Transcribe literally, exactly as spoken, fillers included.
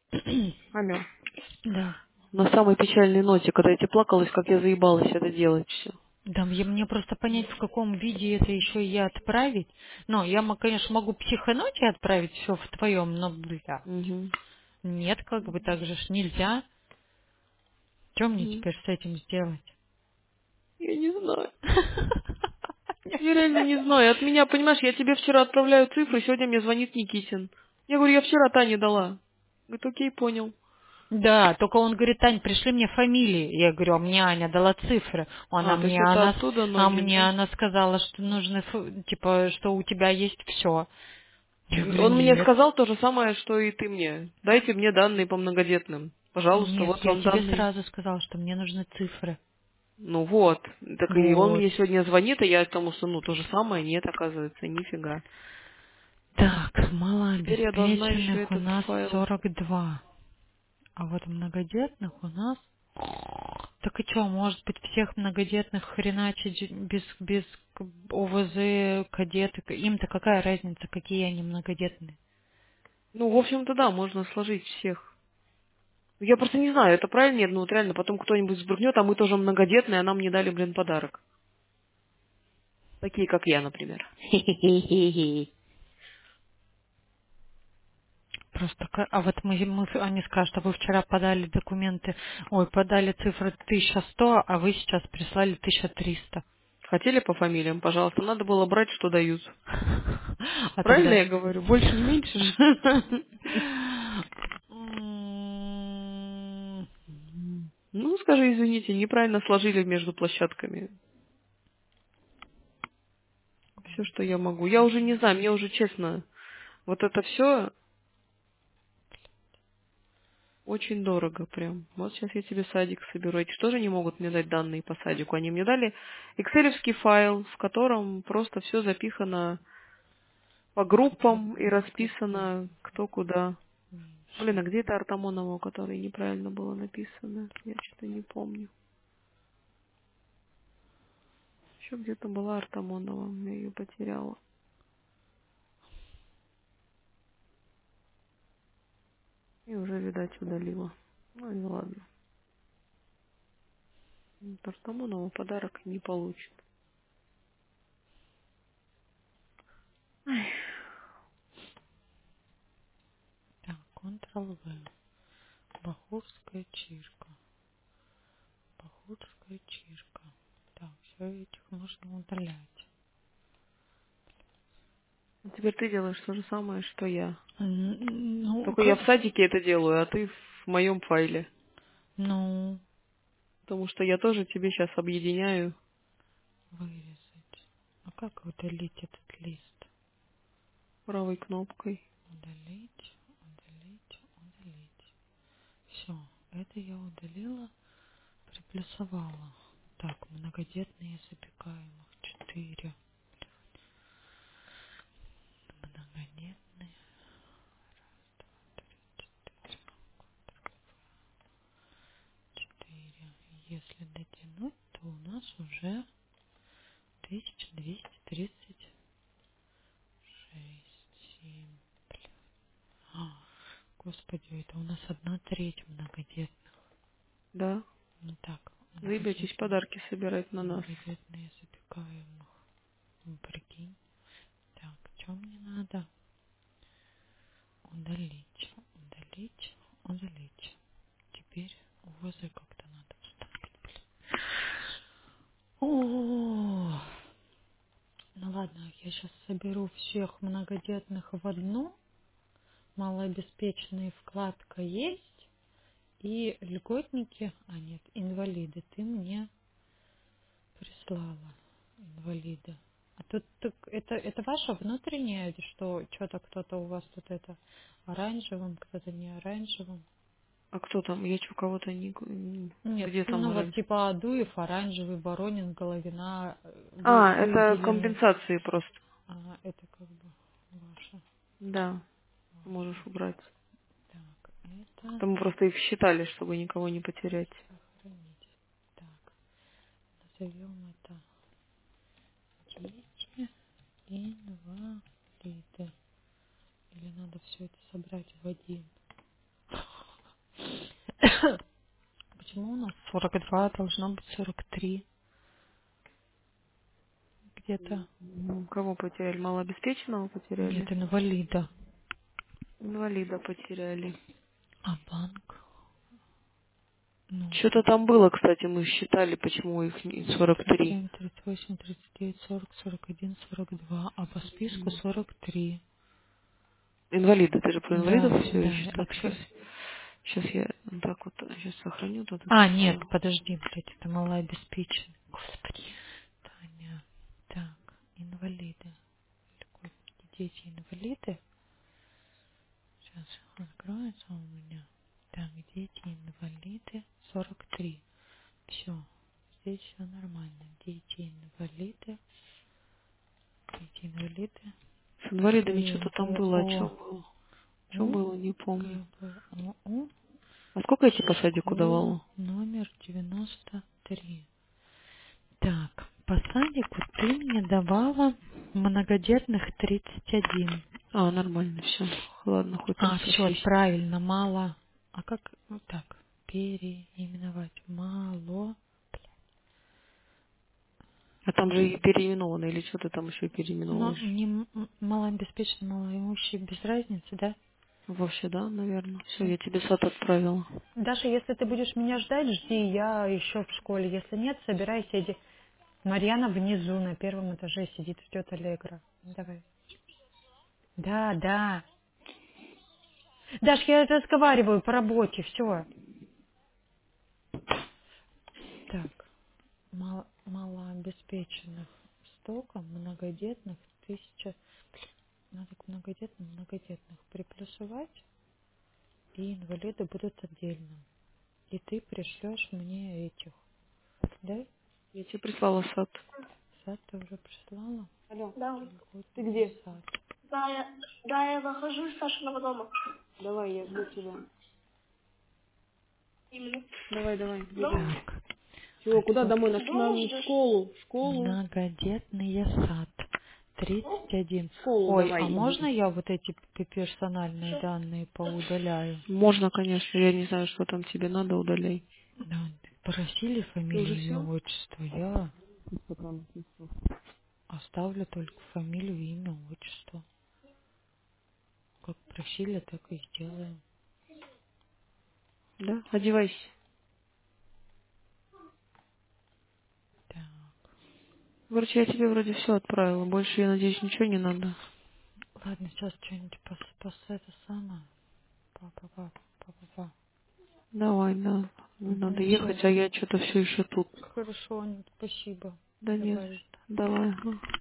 Амел. Да. На самой печальной ноте, когда я тебе плакалась, как я заебалась это делать все. Да, мне мне просто понять, в каком виде это еще и отправить. Ну, я, мо- конечно, могу психоноте отправить все в твоем, но, бля, Угу. нет, как бы так же ж нельзя. Что мне Угу. теперь с этим сделать? Я не знаю. Я реально не знаю. От меня, понимаешь, я тебе вчера отправляю цифры, сегодня мне звонит Никитин. Я говорю, я вчера Тане дала. Говорит, окей, понял. Да, только он говорит: Тань, пришли мне фамилии. Я говорю: а мне Аня дала цифры. Она А, то есть мне, это она, с- оттуда а ноги, мне да? она сказала, что нужны, ф- типа, что у тебя есть все. Я говорю: Он мне нет. сказал то же самое, что и ты мне. Дайте мне данные по многодетным. Пожалуйста, Нет, вот я вам тебе данные. сразу сказала, что мне нужны цифры. Ну вот. Так и он Вот. мне сегодня звонит, и я тому, что ну то же самое, нет, оказывается, нифига. Так, Теперь я должна еще малообеспеченных у этот нас файл. сорок два. А вот многодетных у нас... Так и что, может быть, всех многодетных хреначить без, без к- ОВЗ, кадеты? Им-то какая разница, какие они многодетные? Ну, в общем-то, да, можно сложить всех. Я просто не знаю, это правильно, нет, ну вот реально, потом кто-нибудь сбрыкнет, а мы тоже многодетные, а нам не дали, блин, подарок. Такие, как я, например. Просто, ка- а вот мы, мы, они скажут: а вы вчера подали документы, ой, подали цифры тысяча сто, а вы сейчас прислали тысяча триста. Хотели по фамилиям, пожалуйста, надо было брать, что дают. А Правильно тогда... я говорю? Больше не меньше же. М, Ну, скажи, извините, неправильно сложили между площадками. Все, что я могу. Я уже не знаю, мне уже честно, вот это все очень дорого прям. Вот сейчас я тебе садик соберу. Эти тоже не могут мне дать данные по садику. Они мне дали экселевский файл, в котором просто все запихано по группам и расписано кто куда. Блин, а где это Артамонова, у которой неправильно было написано? Я что-то не помню. Еще где-то была Артамонова, я ее потеряла. И уже, видать, удалила. Ну и ладно. Вот Артамонова подарок не получит. Ай. Так, Ctrl-V. Бахурская чирка. Бахурская чирка. Так, все этих нужно удалять. А теперь ты делаешь то же самое, что я. Н- Ну, Только я как... в садике это делаю, а ты в моем файле. Ну, Потому что я тоже тебе сейчас объединяю вырезать. А как удалить этот лист? правой кнопкой. Удалить, удалить, удалить. Все, это я удалила, приплюсовала. Так, многодетные запекаемых. Четыре. Многодетные. Четыре. Если дотянуть, то у нас уже тысяча двести тридцать шесть. Семь. А, господи, это у нас одна треть многодетных. Да. Ну так, Заебетесь многодетные, подарки собирать на нас. многодетные запекаемых. Ну, прикинь. Так, что мне надо? Удалить, удалить, удалить. Теперь УВЗ как-то надо вставить, блин. О, ну ладно, я сейчас соберу всех многодетных в одну. Малообеспеченные вкладка есть. И льготники, а нет, инвалиды, ты мне прислала инвалида. А тут так, это, это ваша внутренняя, что что-то кто-то у вас тут это оранжевым, кто-то не оранжевым? А кто там? Я что, кого-то не... м, Нет, Где там ну вот оранж? типа Адуев оранжевый, Воронин, Головина э, вы, А, это выделены. компенсации просто. А, это как бы ваша, Да, можешь ваша. убрать. Так, это Там мы просто их считали, чтобы никого не потерять. сохранить. Так, назовем это дети инвалиды. Или надо все это собрать в один? Почему у нас сорок два, должно быть сорок три где-то? М, Кого потеряли? Малообеспеченного Нет, потеряли? инвалида. Инвалида потеряли. А банк? Ну, Что-то там было, кстати, мы считали, почему их не сорок тридцать три. семь, тридцать восемь, тридцать девять, сорок, сорок один, сорок два, а по списку сорок три. Инвалиды, ты же про инвалидов Да, все ищешь. да. Так, сейчас, Акци- сейчас я вот так вот сейчас сохраню, тут это А, нет, все. подожди, блядь, это малообеспеченный. Господи. Таня. Так, инвалиды. Льготники, дети инвалиды. Сейчас откроется у меня. Так, дети инвалиды. сорок три. Все. Здесь все нормально. Дети инвалиды. Дети инвалиды. С инвалидами Г, что-то там Б, было, о чем О, было? Что У. было, не помню. Г, Б, О, У. А сколько я тебе по садику Школа давала? номер девяносто три. Так, по садику ты мне давала многодетных тридцать один. А, нормально, все. Ладно, хоть не А, все, сошлись. правильно, мало. А как, ну так, переименовать? Мало. А там же и переименовано, или что ты там еще Но переименовываешь? не м- м- малообеспеченный, малоимущий, без разницы, да? Вообще, да, наверное. Все, Все. я тебе сад отправила. Даша, если ты будешь меня ждать, жди, я еще в школе. Если нет, собирайся, иди. Марьяна внизу, на первом этаже сидит, ждет Аллегра. Давай. Да, да. Даш, я разговариваю по работе, все. Так, мало, малообеспеченных столько, многодетных, тысяча. Надо к многодетным, многодетных приплюсовать, и инвалиды будут отдельно. И ты пришлешь мне этих, да? Я тебе прислала сад. Сад ты уже прислала? Алло, Да. ты Льготный где? сад. Да, я, да, я выхожу из Сашиного дома. Давай, я жду тебя. Именно. Давай, давай, Дома? бежим. Так, Чего, куда отсюда домой? На, Дома на ждешь? школу, в школу. многодетный сад. тридцать один. В школу Ой, давай а можно иди. я вот эти п- персональные Что? данные поудаляю? Можно, конечно, я не знаю, что там тебе надо, удаляй. Да, просили Ты уже фамилию, имя, все? отчество. Я оставлю только фамилию, имя, отчество. Как просили, так и сделаем. Да? Одевайся. Так. Короче, я тебе вроде все отправила. Больше, я надеюсь, ничего не надо. Ладно, сейчас что-нибудь пос, пос это самое. Па-па-па, па-па-па. Давай, да. Мне надо Угу, все. ехать, а я что-то все еще тут. Хорошо, Анют, спасибо. Да нет, Давай. давай.